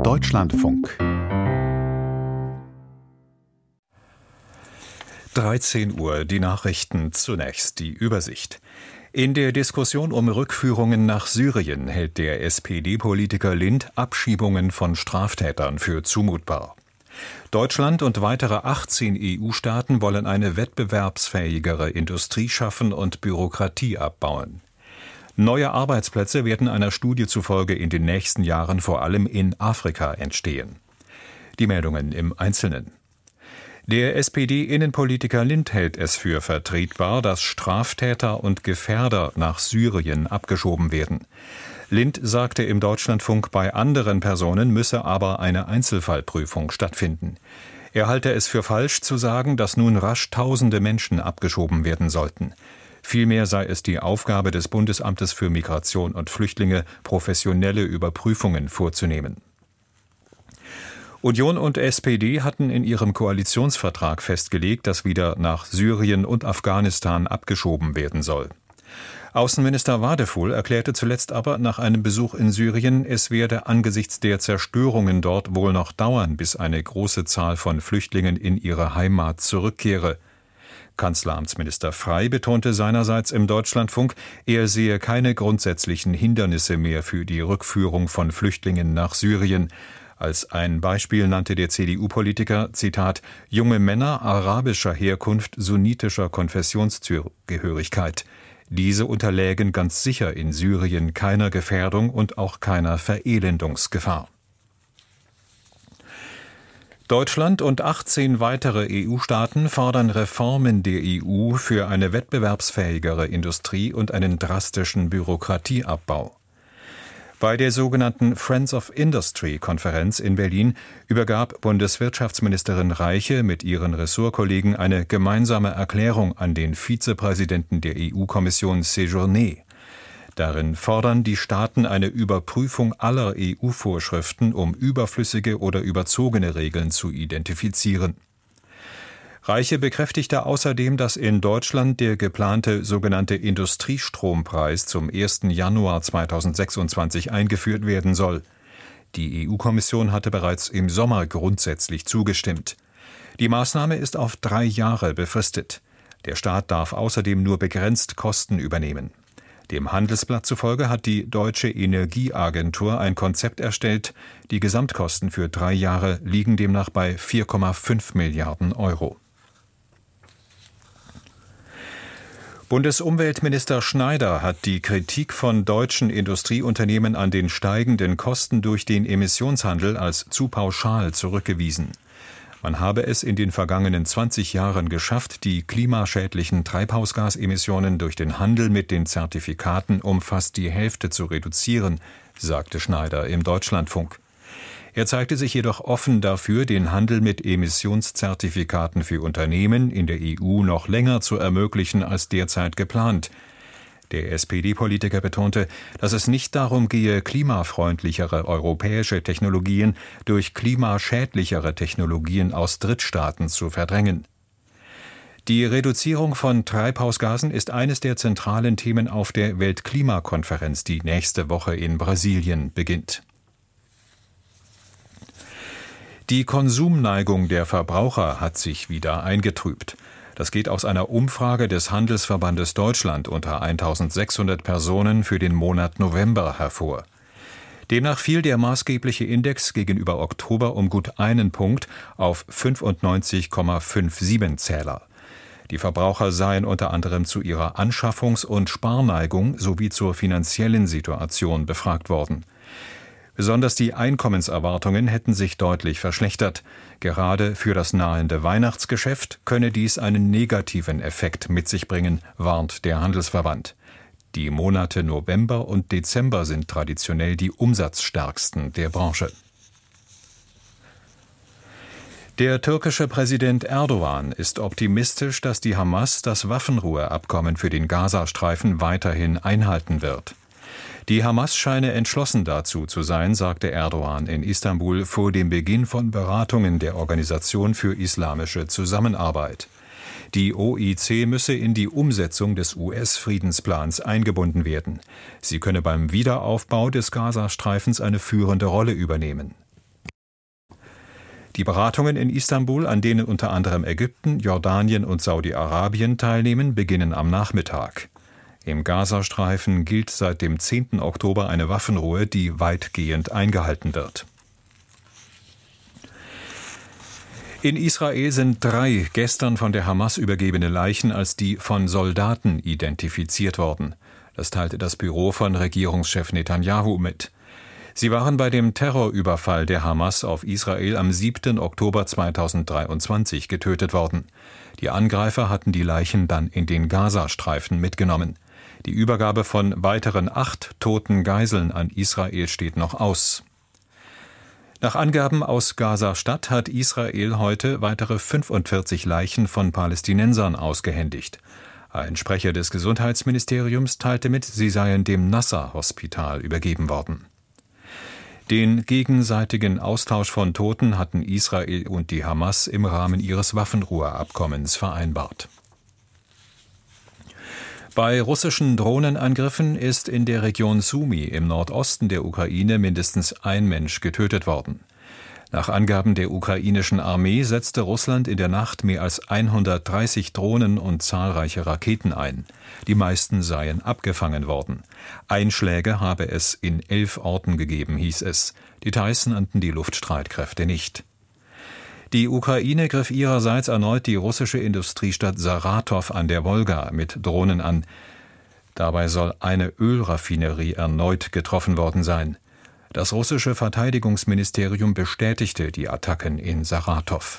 Deutschlandfunk 13 Uhr, die Nachrichten, zunächst die Übersicht. In der Diskussion um Rückführungen nach Syrien hält der SPD-Politiker Lindh Abschiebungen von Straftätern für zumutbar. Deutschland und weitere 18 EU-Staaten wollen eine wettbewerbsfähigere Industrie schaffen und Bürokratie abbauen. Neue Arbeitsplätze werden einer Studie zufolge in den nächsten Jahren vor allem in Afrika entstehen. Die Meldungen im Einzelnen. Der SPD-Innenpolitiker Lindh hält es für vertretbar, dass Straftäter und Gefährder nach Syrien abgeschoben werden. Lindh sagte im Deutschlandfunk, bei anderen Personen müsse aber eine Einzelfallprüfung stattfinden. Er halte es für falsch zu sagen, dass nun rasch tausende Menschen abgeschoben werden sollten. Vielmehr sei es die Aufgabe des Bundesamtes für Migration und Flüchtlinge, professionelle Überprüfungen vorzunehmen. Union und SPD hatten in ihrem Koalitionsvertrag festgelegt, dass wieder nach Syrien und Afghanistan abgeschoben werden soll. Außenminister Wadefuhl erklärte zuletzt aber nach einem Besuch in Syrien, es werde angesichts der Zerstörungen dort wohl noch dauern, bis eine große Zahl von Flüchtlingen in ihre Heimat zurückkehre. Kanzleramtsminister Frey betonte seinerseits im Deutschlandfunk, er sehe keine grundsätzlichen Hindernisse mehr für die Rückführung von Flüchtlingen nach Syrien. Als ein Beispiel nannte der CDU-Politiker, Zitat, junge Männer arabischer Herkunft, sunnitischer Konfessionszugehörigkeit. Diese unterlägen ganz sicher in Syrien keiner Gefährdung und auch keiner Verelendungsgefahr. Deutschland und 18 weitere EU-Staaten fordern Reformen der EU für eine wettbewerbsfähigere Industrie und einen drastischen Bürokratieabbau. Bei der sogenannten Friends of Industry-Konferenz in Berlin übergab Bundeswirtschaftsministerin Reiche mit ihren Ressortkollegen eine gemeinsame Erklärung an den Vizepräsidenten der EU-Kommission Séjourné. Darin fordern die Staaten eine Überprüfung aller EU-Vorschriften, um überflüssige oder überzogene Regeln zu identifizieren. Reiche bekräftigte außerdem, dass in Deutschland der geplante sogenannte Industriestrompreis zum 1. Januar 2026 eingeführt werden soll. Die EU-Kommission hatte bereits im Sommer grundsätzlich zugestimmt. Die Maßnahme ist auf 3 Jahre befristet. Der Staat darf außerdem nur begrenzt Kosten übernehmen. Dem Handelsblatt zufolge hat die Deutsche Energieagentur ein Konzept erstellt. Die Gesamtkosten für 3 Jahre liegen demnach bei 4,5 Milliarden Euro. Bundesumweltminister Schneider hat die Kritik von deutschen Industrieunternehmen an den steigenden Kosten durch den Emissionshandel als zu pauschal zurückgewiesen. Man habe es in den vergangenen 20 Jahren geschafft, die klimaschädlichen Treibhausgasemissionen durch den Handel mit den Zertifikaten um fast die Hälfte zu reduzieren, sagte Schneider im Deutschlandfunk. Er zeigte sich jedoch offen dafür, den Handel mit Emissionszertifikaten für Unternehmen in der EU noch länger zu ermöglichen als derzeit geplant. Der SPD-Politiker betonte, dass es nicht darum gehe, klimafreundlichere europäische Technologien durch klimaschädlichere Technologien aus Drittstaaten zu verdrängen. Die Reduzierung von Treibhausgasen ist eines der zentralen Themen auf der Weltklimakonferenz, die nächste Woche in Brasilien beginnt. Die Konsumneigung der Verbraucher hat sich wieder eingetrübt. Das geht aus einer Umfrage des Handelsverbandes Deutschland unter 1600 Personen für den Monat November hervor. Demnach fiel der maßgebliche Index gegenüber Oktober um gut 1 Punkt auf 95,57 Zähler. Die Verbraucher seien unter anderem zu ihrer Anschaffungs- und Sparneigung sowie zur finanziellen Situation befragt worden. Besonders die Einkommenserwartungen hätten sich deutlich verschlechtert. Gerade für das nahende Weihnachtsgeschäft könne dies einen negativen Effekt mit sich bringen, warnt der Handelsverband. Die Monate November und Dezember sind traditionell die umsatzstärksten der Branche. Der türkische Präsident Erdogan ist optimistisch, dass die Hamas das Waffenruheabkommen für den Gazastreifen weiterhin einhalten wird. Die Hamas scheine entschlossen dazu zu sein, sagte Erdogan in Istanbul vor dem Beginn von Beratungen der Organisation für islamische Zusammenarbeit. Die OIC müsse in die Umsetzung des US-Friedensplans eingebunden werden. Sie könne beim Wiederaufbau des Gazastreifens eine führende Rolle übernehmen. Die Beratungen in Istanbul, an denen unter anderem Ägypten, Jordanien und Saudi-Arabien teilnehmen, beginnen am Nachmittag. Im Gazastreifen gilt seit dem 10. Oktober eine Waffenruhe, die weitgehend eingehalten wird. In Israel sind 3 gestern von der Hamas übergebene Leichen als die von Soldaten identifiziert worden. Das teilte das Büro von Regierungschef Netanyahu mit. Sie waren bei dem Terrorüberfall der Hamas auf Israel am 7. Oktober 2023 getötet worden. Die Angreifer hatten die Leichen dann in den Gazastreifen mitgenommen. Die Übergabe von weiteren 8 toten Geiseln an Israel steht noch aus. Nach Angaben aus Gaza-Stadt hat Israel heute weitere 45 Leichen von Palästinensern ausgehändigt. Ein Sprecher des Gesundheitsministeriums teilte mit, sie seien dem Nasser-Hospital übergeben worden. Den gegenseitigen Austausch von Toten hatten Israel und die Hamas im Rahmen ihres Waffenruheabkommens vereinbart. Bei russischen Drohnenangriffen ist in der Region Sumy im Nordosten der Ukraine mindestens ein Mensch getötet worden. Nach Angaben der ukrainischen Armee setzte Russland in der Nacht mehr als 130 Drohnen und zahlreiche Raketen ein. Die meisten seien abgefangen worden. Einschläge habe es in 11 Orten gegeben, hieß es. Details nannten die Luftstreitkräfte nicht. Die Ukraine griff ihrerseits erneut die russische Industriestadt Saratow an der Wolga mit Drohnen an. Dabei soll eine Ölraffinerie erneut getroffen worden sein. Das russische Verteidigungsministerium bestätigte die Attacken in Saratow.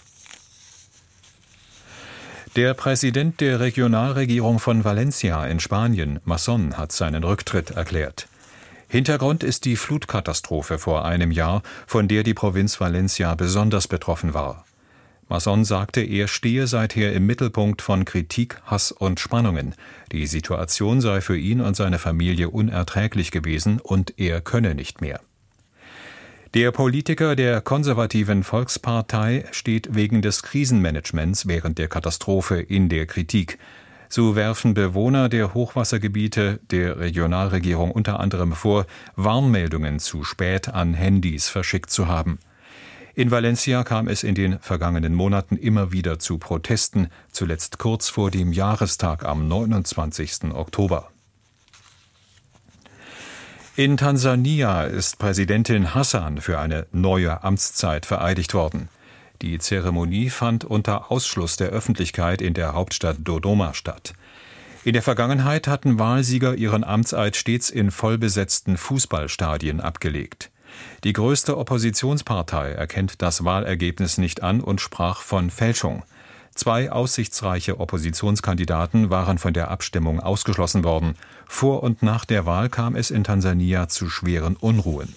Der Präsident der Regionalregierung von Valencia in Spanien, Masson, hat seinen Rücktritt erklärt. Hintergrund ist die Flutkatastrophe vor einem Jahr, von der die Provinz Valencia besonders betroffen war. Masson sagte, er stehe seither im Mittelpunkt von Kritik, Hass und Spannungen. Die Situation sei für ihn und seine Familie unerträglich gewesen und er könne nicht mehr. Der Politiker der konservativen Volkspartei steht wegen des Krisenmanagements während der Katastrophe in der Kritik. So werfen Bewohner der Hochwassergebiete der Regionalregierung unter anderem vor, Warnmeldungen zu spät an Handys verschickt zu haben. In Valencia kam es in den vergangenen Monaten immer wieder zu Protesten, zuletzt kurz vor dem Jahrestag am 29. Oktober. In Tansania ist Präsidentin Hassan für eine neue Amtszeit vereidigt worden. Die Zeremonie fand unter Ausschluss der Öffentlichkeit in der Hauptstadt Dodoma statt. In der Vergangenheit hatten Wahlsieger ihren Amtseid stets in vollbesetzten Fußballstadien abgelegt. Die größte Oppositionspartei erkennt das Wahlergebnis nicht an und sprach von Fälschung. 2 aussichtsreiche Oppositionskandidaten waren von der Abstimmung ausgeschlossen worden. Vor und nach der Wahl kam es in Tansania zu schweren Unruhen.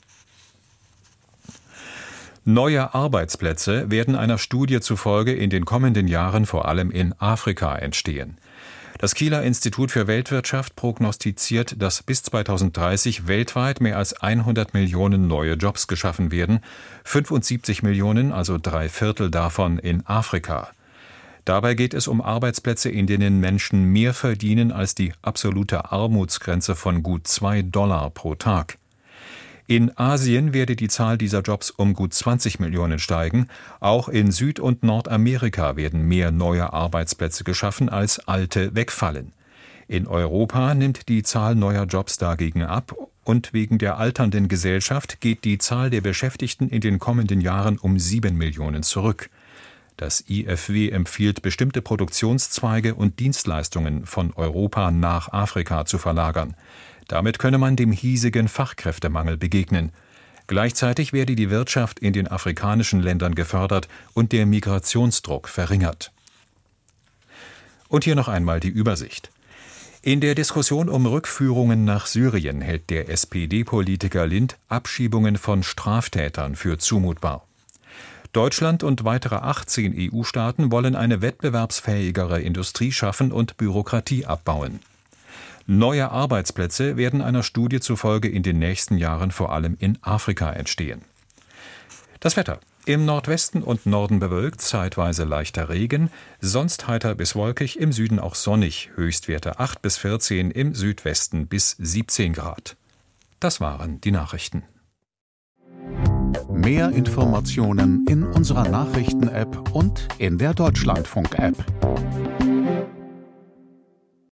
Neue Arbeitsplätze werden einer Studie zufolge in den kommenden Jahren vor allem in Afrika entstehen. Das Kieler Institut für Weltwirtschaft prognostiziert, dass bis 2030 weltweit mehr als 100 Millionen neue Jobs geschaffen werden, 75 Millionen, also 3/4 davon in Afrika. Dabei geht es um Arbeitsplätze, in denen Menschen mehr verdienen als die absolute Armutsgrenze von gut $2 pro Tag. In Asien werde die Zahl dieser Jobs um gut 20 Millionen steigen. Auch in Süd- und Nordamerika werden mehr neue Arbeitsplätze geschaffen, als alte wegfallen. In Europa nimmt die Zahl neuer Jobs dagegen ab und wegen der alternden Gesellschaft geht die Zahl der Beschäftigten in den kommenden Jahren um 7 Millionen zurück. Das IFW empfiehlt, bestimmte Produktionszweige und Dienstleistungen von Europa nach Afrika zu verlagern. Damit könne man dem hiesigen Fachkräftemangel begegnen. Gleichzeitig werde die Wirtschaft in den afrikanischen Ländern gefördert und der Migrationsdruck verringert. Und hier noch einmal die Übersicht. In der Diskussion um Rückführungen nach Syrien hält der SPD-Politiker Lindh Abschiebungen von Straftätern für zumutbar. Deutschland und weitere 18 EU-Staaten wollen eine wettbewerbsfähigere Industrie schaffen und Bürokratie abbauen. Neue Arbeitsplätze werden einer Studie zufolge in den nächsten Jahren vor allem in Afrika entstehen. Das Wetter. Im Nordwesten und Norden bewölkt, zeitweise leichter Regen, sonst heiter bis wolkig, im Süden auch sonnig, Höchstwerte 8 bis 14, im Südwesten bis 17 Grad. Das waren die Nachrichten. Mehr Informationen in unserer Nachrichten-App und in der Deutschlandfunk-App.